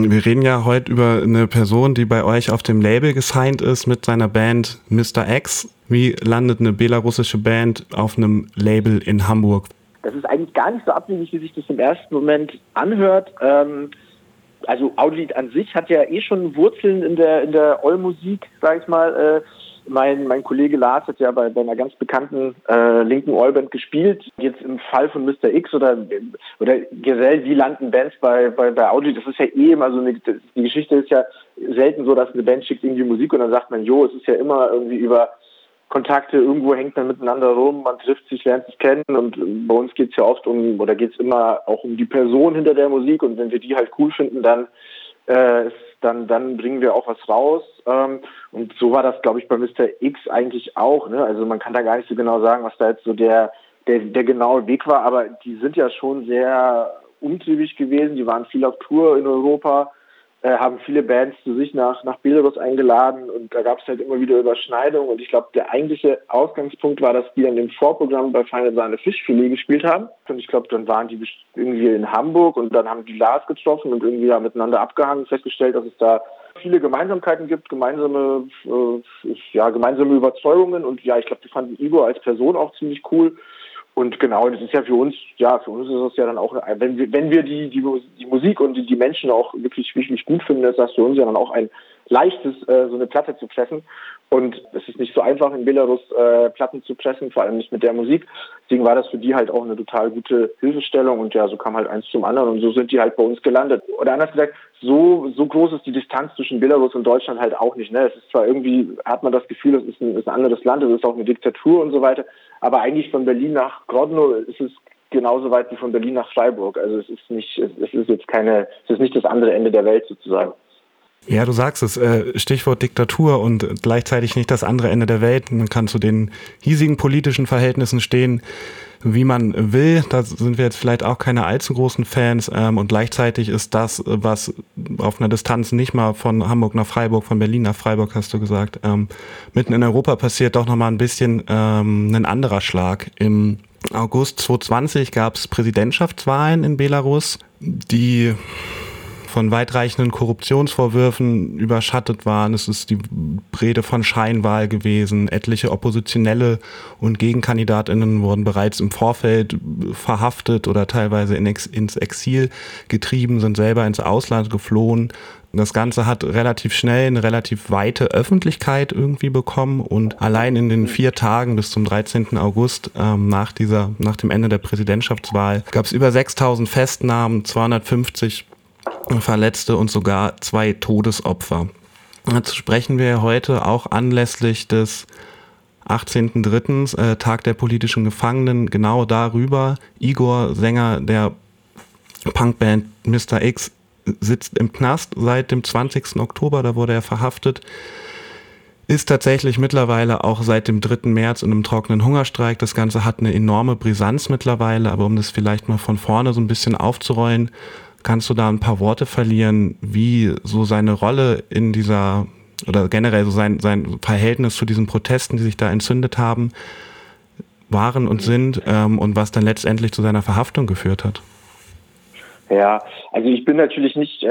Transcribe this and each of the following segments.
Wir reden ja heute über eine Person, die bei euch auf dem Label gesigned ist mit seiner Band Mr. X. Wie landet eine belarussische Band auf einem Label in Hamburg? Das ist eigentlich gar nicht so abwegig, wie sich das im ersten Moment anhört. Also Audiolied an sich hat ja schon Wurzeln in der Oi-Musik, sag ich mal. Mein Kollege Lars hat ja bei einer ganz bekannten linken Oi-Band gespielt. Jetzt im Fall von Mr. X oder generell, wie landen Bands bei Audiolied? Das ist ja immer so die Geschichte ist ja selten so, dass eine Band schickt irgendwie Musik und dann sagt man, es ist ja immer irgendwie über Kontakte, irgendwo hängt man miteinander rum, man trifft sich, lernt sich kennen und bei uns geht's ja oft geht's immer auch um die Person hinter der Musik und wenn wir die halt cool finden, dann bringen wir auch was raus. Und so war das, glaube ich, bei Mr. X eigentlich auch. Ne? Also man kann da gar nicht so genau sagen, was da jetzt so der genaue Weg war, aber die sind ja schon sehr umtriebig gewesen. Die waren viel auf Tour in Europa, haben viele Bands zu sich nach Belarus eingeladen und da gab es halt immer wieder Überschneidungen und ich glaube, der eigentliche Ausgangspunkt war, dass die dann im Vorprogramm bei Feine Sahne Fischfilet gespielt haben und ich glaube, dann waren die irgendwie in Hamburg und dann haben die Lars getroffen und irgendwie da miteinander abgehangen, festgestellt, dass es da viele Gemeinsamkeiten gibt, gemeinsame Überzeugungen und ja, ich glaube, die fanden Igor als Person auch ziemlich cool. Und genau, das ist ja für uns ist es ja dann auch, wenn wir die Musik und die Menschen auch wirklich gut finden, ist das für uns ja dann auch ein leichtes, so eine Platte zu pressen. Und es ist nicht so einfach, in Belarus Platten zu pressen, vor allem nicht mit der Musik. Deswegen war das für die halt auch eine total gute Hilfestellung und ja, so kam halt eins zum anderen und so sind die halt bei uns gelandet. Oder anders gesagt, so groß ist die Distanz zwischen Belarus und Deutschland halt auch nicht. Ne? Es ist zwar irgendwie, hat man das Gefühl, es ist ein anderes Land, es ist auch eine Diktatur und so weiter, aber eigentlich von Berlin nach Grodno ist es genauso weit wie von Berlin nach Freiburg. Also es ist nicht das andere Ende der Welt sozusagen. Ja, du sagst es, Stichwort Diktatur und gleichzeitig nicht das andere Ende der Welt. Man kann zu den hiesigen politischen Verhältnissen stehen, wie man will. Da sind wir jetzt vielleicht auch keine allzu großen Fans. Und gleichzeitig ist das, was auf einer Distanz nicht mal von Hamburg nach Freiburg, von Berlin nach Freiburg, hast du gesagt, mitten in Europa passiert, doch nochmal ein bisschen ein anderer Schlag. Im August 2020 gab es Präsidentschaftswahlen in Belarus, die von weitreichenden Korruptionsvorwürfen überschattet waren. Es ist die Rede von Scheinwahl gewesen. Etliche Oppositionelle und GegenkandidatInnen wurden bereits im Vorfeld verhaftet oder teilweise ins Exil getrieben, sind selber ins Ausland geflohen. Das Ganze hat relativ schnell eine relativ weite Öffentlichkeit irgendwie bekommen und allein in den 4 Tagen bis zum 13. August nach dem Ende der Präsidentschaftswahl gab es über 6.000 Festnahmen, 250 Verletzte und sogar 2 Todesopfer. Dazu sprechen wir heute auch anlässlich des 18.03. Tag der politischen Gefangenen genau darüber. Igor, Sänger der Punkband Mr. X, sitzt im Knast seit dem 20. Oktober, da wurde er verhaftet. Ist tatsächlich mittlerweile auch seit dem 3. März in einem trockenen Hungerstreik. Das Ganze hat eine enorme Brisanz mittlerweile, aber um das vielleicht mal von vorne so ein bisschen aufzurollen, kannst du da ein paar Worte verlieren, wie so seine Rolle in dieser, oder generell so sein Verhältnis zu diesen Protesten, die sich da entzündet haben, waren und sind, und was dann letztendlich zu seiner Verhaftung geführt hat? Ja, also ich bin natürlich nicht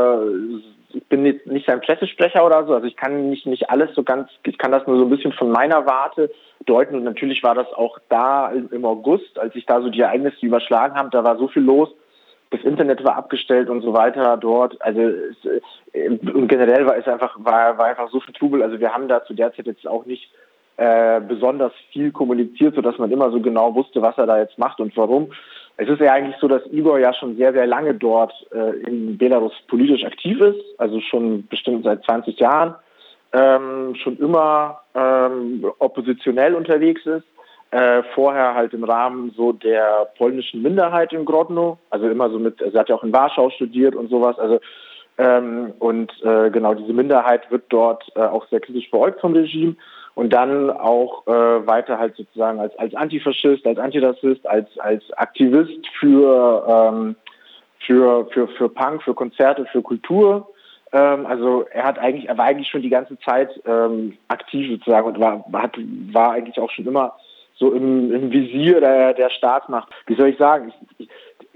sein Pressesprecher oder so, also ich kann nicht alles ich kann das nur so ein bisschen von meiner Warte deuten und natürlich war das auch da im August, als sich da so die Ereignisse überschlagen haben, da war so viel los, das Internet war abgestellt und so weiter dort, also und generell war einfach so viel Trubel, also wir haben da zu der Zeit jetzt auch nicht besonders viel kommuniziert, sodass man immer so genau wusste, was er da jetzt macht und warum. Es ist ja eigentlich so, dass Igor ja schon sehr, sehr lange dort in Belarus politisch aktiv ist, also schon bestimmt seit 20 Jahren, schon immer oppositionell unterwegs ist, vorher halt im Rahmen so der polnischen Minderheit in Grodno, also immer so er hat ja auch in Warschau studiert und sowas, also genau, diese Minderheit wird dort auch sehr kritisch beäugt vom Regime und dann auch weiter halt sozusagen als Antifaschist, als Antirassist, als Aktivist für Punk, für Konzerte, für Kultur. Also er war eigentlich schon die ganze Zeit aktiv sozusagen und war eigentlich auch schon immer so im Visier der Staatsmacht. Wie soll ich sagen?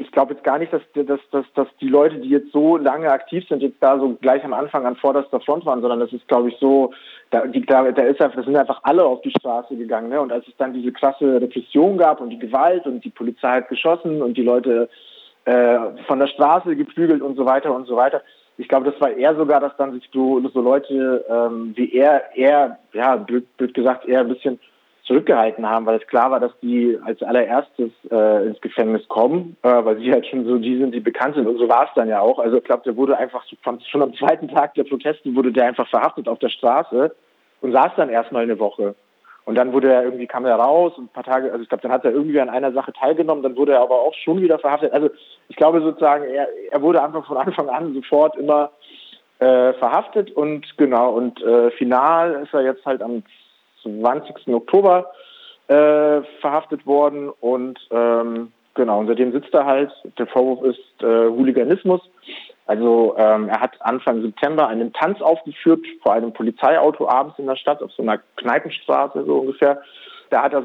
ich glaube jetzt gar nicht, dass die Leute, die jetzt so lange aktiv sind, jetzt da so gleich am Anfang an vorderster Front waren, sondern das ist, glaube ich, so, da sind einfach alle auf die Straße gegangen, ne? Und als es dann diese krasse Repression gab und die Gewalt und die Polizei hat geschossen und die Leute von der Straße geprügelt und so weiter und so weiter. Ich glaube, das war eher sogar, dass dann sich so Leute wie er, ja, blöd gesagt, eher ein bisschen zurückgehalten haben, weil es klar war, dass die als allererstes ins Gefängnis kommen, weil sie halt schon so die sind, die bekannt sind. Und so war es dann ja auch. Also ich glaube, der wurde einfach schon am zweiten Tag der Proteste wurde der einfach verhaftet auf der Straße und saß dann erstmal eine Woche. Und dann kam er raus und ein paar Tage, also ich glaube, dann hat er irgendwie an einer Sache teilgenommen, dann wurde er aber auch schon wieder verhaftet. Also ich glaube sozusagen, er wurde einfach von Anfang an sofort immer verhaftet und final ist er jetzt halt am 20. Oktober verhaftet worden und und seitdem sitzt er halt. Der Vorwurf ist Hooliganismus. Also er hat Anfang September einen Tanz aufgeführt vor einem Polizeiauto abends in der Stadt auf so einer Kneipenstraße so ungefähr. Da hat er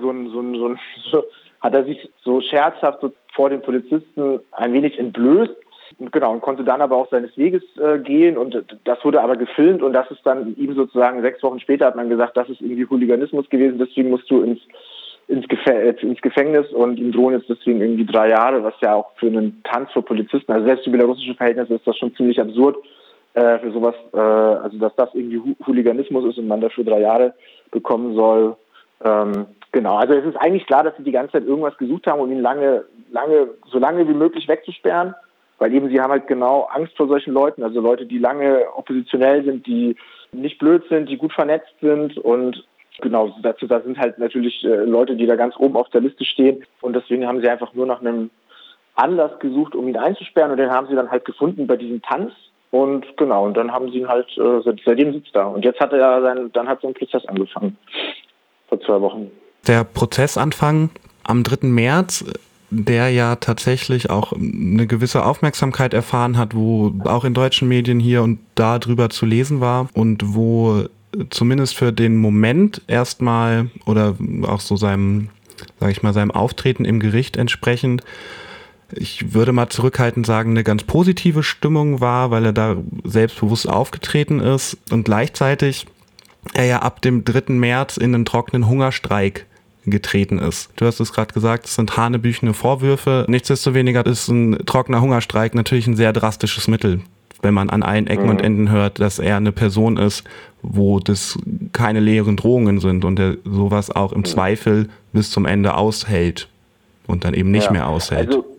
hat er sich so scherzhaft so vor den Polizisten ein wenig entblößt und konnte dann aber auch seines Weges gehen und das wurde aber gefilmt und das ist dann ihm sozusagen 6 Wochen später hat man gesagt, das ist irgendwie Hooliganismus gewesen, deswegen musst du ins Gefängnis und ihm drohen jetzt deswegen irgendwie 3 Jahre, was ja auch für einen Tanz vor Polizisten, also selbst für belarussische Verhältnisse ist das schon ziemlich absurd für sowas, also dass das irgendwie Hooliganismus ist und man dafür 3 Jahre bekommen soll. Also es ist eigentlich klar, dass sie die ganze Zeit irgendwas gesucht haben, um ihn so lange wie möglich wegzusperren, weil eben sie haben halt genau Angst vor solchen Leuten, also Leute, die lange oppositionell sind, die nicht blöd sind, die gut vernetzt sind und da sind halt natürlich Leute, die da ganz oben auf der Liste stehen und deswegen haben sie einfach nur nach einem Anlass gesucht, um ihn einzusperren und den haben sie dann halt gefunden bei diesem Tanz und dann haben sie ihn halt, seitdem sitzt er und jetzt hat dann hat sein Prozess angefangen, vor 2 Wochen. Der Prozessanfang am 3. März, der ja tatsächlich auch eine gewisse Aufmerksamkeit erfahren hat, wo auch in deutschen Medien hier und da drüber zu lesen war und wo zumindest für den Moment erstmal oder auch so seinem Auftreten im Gericht entsprechend, ich würde mal zurückhaltend sagen, eine ganz positive Stimmung war, weil er da selbstbewusst aufgetreten ist und gleichzeitig er ja ab dem 3. März in einen trockenen Hungerstreik getreten ist. Du hast es gerade gesagt, es sind hanebüchene Vorwürfe. Nichtsdestoweniger ist ein trockener Hungerstreik natürlich ein sehr drastisches Mittel, wenn man an allen Ecken und Enden hört, dass er eine Person ist, wo das keine leeren Drohungen sind und er sowas auch im Zweifel bis zum Ende aushält und dann eben nicht mehr aushält. Also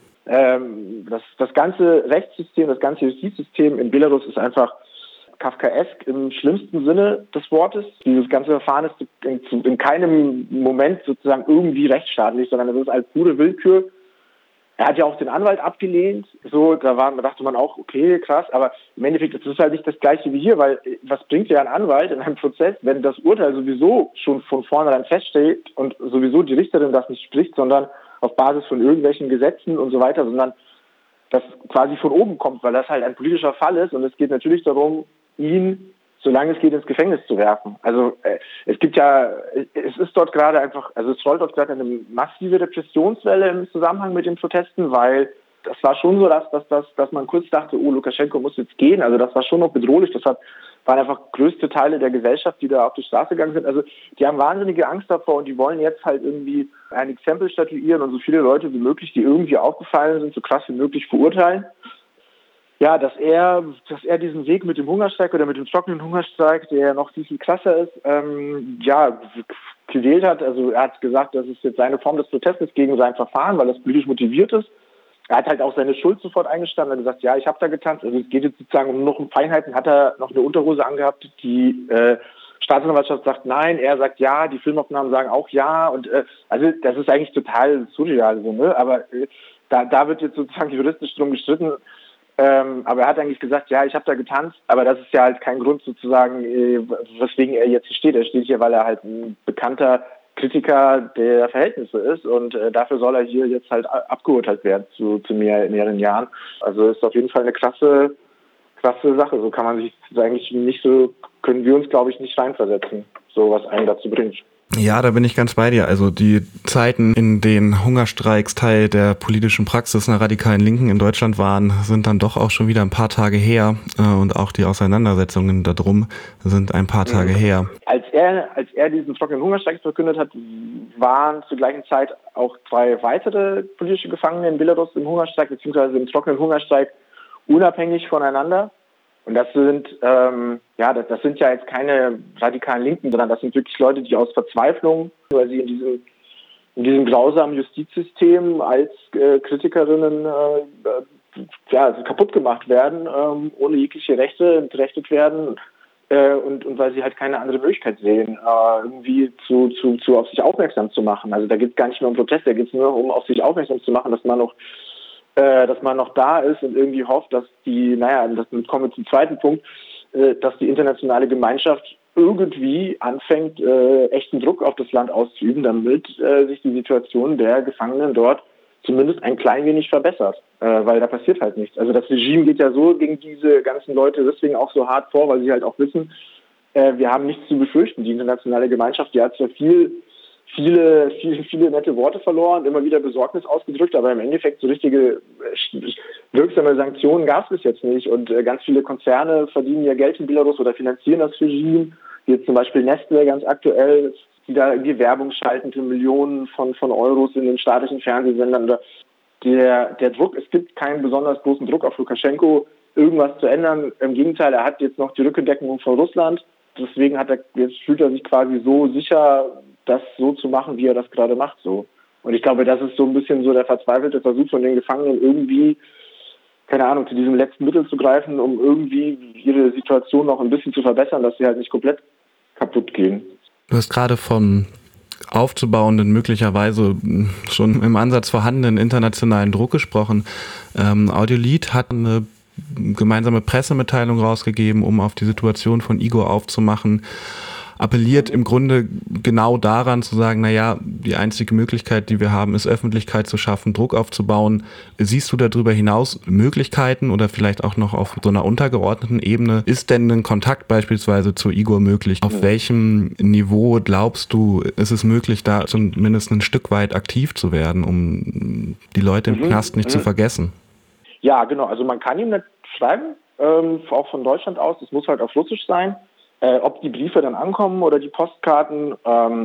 das ganze Rechtssystem, das ganze Justizsystem in Belarus ist einfach kafkaesk im schlimmsten Sinne des Wortes. Dieses ganze Verfahren ist in keinem Moment sozusagen irgendwie rechtsstaatlich, sondern es ist als pure Willkür. Er hat ja auch den Anwalt abgelehnt. So, da dachte man auch, okay, krass, aber im Endeffekt ist es halt nicht das Gleiche wie hier, weil was bringt ja ein Anwalt in einem Prozess, wenn das Urteil sowieso schon von vornherein feststeht und sowieso die Richterin das nicht spricht, sondern auf Basis von irgendwelchen Gesetzen und so weiter, sondern das quasi von oben kommt, weil das halt ein politischer Fall ist und es geht natürlich darum, ihn, solange es geht, ins Gefängnis zu werfen. Also es rollt dort gerade eine massive Repressionswelle im Zusammenhang mit den Protesten, weil das war schon so, dass man kurz dachte, oh, Lukaschenko muss jetzt gehen. Also das war schon noch bedrohlich. Waren einfach größte Teile der Gesellschaft, die da auf die Straße gegangen sind. Also die haben wahnsinnige Angst davor und die wollen jetzt halt irgendwie ein Exempel statuieren und so viele Leute wie möglich, die irgendwie aufgefallen sind, so krass wie möglich verurteilen. Ja, dass er diesen Weg mit dem Hungerstreik oder mit dem trockenen Hungerstreik, der noch viel, viel krasser ist, gewählt hat. Also er hat gesagt, das ist jetzt seine Form des Protestes gegen sein Verfahren, weil das politisch motiviert ist. Er hat halt auch seine Schuld sofort eingestanden. Er hat gesagt, ja, ich habe da getanzt. Also es geht jetzt sozusagen um noch Feinheiten. Hat er noch eine Unterhose angehabt? Die Staatsanwaltschaft sagt nein. Er sagt ja. Die Filmaufnahmen sagen auch ja. Und also das ist eigentlich total surreal, so, ne? Aber da wird jetzt sozusagen juristisch drum gestritten. Aber er hat eigentlich gesagt, ja, ich habe da getanzt, aber das ist ja halt kein Grund sozusagen, weswegen er jetzt hier steht. Er steht hier, weil er halt ein bekannter Kritiker der Verhältnisse ist und dafür soll er hier jetzt halt abgeurteilt werden zu mehreren Jahren. Also ist auf jeden Fall eine krasse Sache. So kann man sich eigentlich können wir uns, glaube ich, nicht reinversetzen, so was einen dazu bringt. Ja, da bin ich ganz bei dir. Also die Zeiten, in denen Hungerstreiks Teil der politischen Praxis einer radikalen Linken in Deutschland waren, sind dann doch auch schon wieder ein paar Tage her. Und auch die Auseinandersetzungen darum sind ein paar Tage her. Als er diesen trockenen Hungerstreik verkündet hat, waren zur gleichen Zeit auch 2 weitere politische Gefangene in Belarus im Hungerstreik, beziehungsweise im trockenen Hungerstreik unabhängig voneinander. Und das sind das sind ja jetzt keine radikalen Linken, sondern das sind wirklich Leute, die aus Verzweiflung, weil sie in diesem grausamen Justizsystem als Kritikerinnen kaputt gemacht werden, ohne jegliche Rechte entrechtet werden und weil sie halt keine andere Möglichkeit sehen, irgendwie auf sich aufmerksam zu machen. Also da geht es gar nicht mehr um Protest, da geht es nur um auf sich aufmerksam zu machen, dass man noch da ist und irgendwie hofft, dass kommen wir zum zweiten Punkt, dass die internationale Gemeinschaft irgendwie anfängt, echten Druck auf das Land auszuüben, damit sich die Situation der Gefangenen dort zumindest ein klein wenig verbessert, weil da passiert halt nichts. Also das Regime geht ja so gegen diese ganzen Leute deswegen auch so hart vor, weil sie halt auch wissen, wir haben nichts zu befürchten. Die internationale Gemeinschaft, die hat zwar viele nette Worte verloren, immer wieder Besorgnis ausgedrückt, aber im Endeffekt so richtige wirksame Sanktionen gab es bis jetzt nicht. Und ganz viele Konzerne verdienen ja Geld in Belarus oder finanzieren das Regime, wie jetzt zum Beispiel Nestle ganz aktuell, die da irgendwie Werbung schalten für Millionen von Euros in den staatlichen Fernsehsendern. Der Druck, es gibt keinen besonders großen Druck auf Lukaschenko, irgendwas zu ändern. Im Gegenteil, er hat jetzt noch die Rückendeckung von Russland. Deswegen fühlt er sich quasi so sicher, das so zu machen, wie er das gerade macht. So. Und ich glaube, das ist so ein bisschen so der verzweifelte Versuch von den Gefangenen, irgendwie, keine Ahnung, zu diesem letzten Mittel zu greifen, um irgendwie ihre Situation noch ein bisschen zu verbessern, dass sie halt nicht komplett kaputt gehen. Du hast gerade von aufzubauenden, möglicherweise schon im Ansatz vorhandenen internationalen Druck gesprochen. Audiolied hat eine gemeinsame Pressemitteilung rausgegeben, um auf die Situation von Igor aufzumachen. Appelliert im Grunde genau daran zu sagen, naja, die einzige Möglichkeit, die wir haben, ist Öffentlichkeit zu schaffen, Druck aufzubauen. Siehst du darüber hinaus Möglichkeiten oder vielleicht auch noch auf so einer untergeordneten Ebene? Ist denn ein Kontakt beispielsweise zu Igor möglich? Auf welchem Niveau glaubst du, ist es möglich, da zumindest ein Stück weit aktiv zu werden, um die Leute im Knast nicht zu vergessen? Ja, genau. Also man kann ihm nicht schreiben, auch von Deutschland aus. Es muss halt auf Russisch sein. Ob die Briefe dann ankommen oder die Postkarten,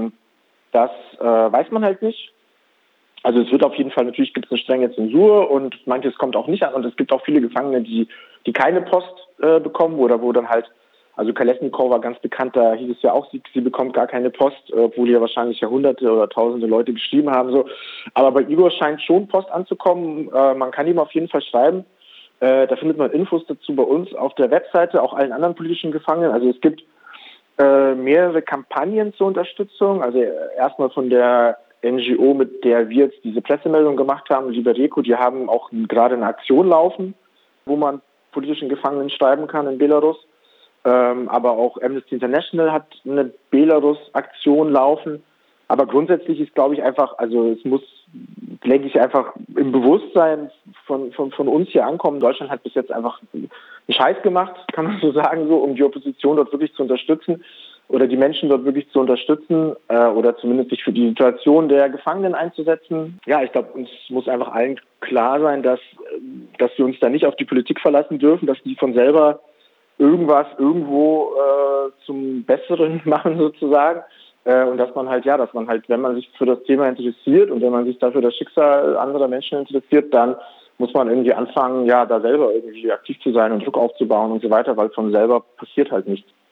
das weiß man halt nicht. Also es wird auf jeden Fall, natürlich gibt es eine strenge Zensur und manches kommt auch nicht an. Und es gibt auch viele Gefangene, die keine Post bekommen oder wo dann halt, also Kalesnikov war ganz bekannt, da hieß es ja auch, sie bekommt gar keine Post, obwohl ja wahrscheinlich Hunderte oder Tausende Leute geschrieben haben. So. Aber bei Igor scheint schon Post anzukommen. Man kann ihm auf jeden Fall schreiben. Da findet man Infos dazu bei uns auf der Webseite, auch allen anderen politischen Gefangenen. Also es gibt mehrere Kampagnen zur Unterstützung. Also erstmal von der NGO, mit der wir jetzt diese Pressemeldung gemacht haben, Libereco, die haben auch gerade eine Aktion laufen, wo man politischen Gefangenen schreiben kann in Belarus. Aber auch Amnesty International hat eine Belarus-Aktion laufen. Aber grundsätzlich ist, glaube ich, einfach, also es muss, denke ich, einfach im Bewusstsein von uns hier ankommen. Deutschland hat bis jetzt einfach einen Scheiß gemacht, kann man so sagen, so, um die Opposition dort wirklich zu unterstützen oder die Menschen dort wirklich zu unterstützen oder zumindest sich für die Situation der Gefangenen einzusetzen. Ja, ich glaube, uns muss einfach allen klar sein, dass wir uns da nicht auf die Politik verlassen dürfen, dass die von selber irgendwas irgendwo zum Besseren machen sozusagen. Und dass man halt, wenn man sich für das Thema interessiert und wenn man sich dafür das Schicksal anderer Menschen interessiert, dann muss man irgendwie anfangen, da selber irgendwie aktiv zu sein und Druck aufzubauen und so weiter, weil von selber passiert halt nichts.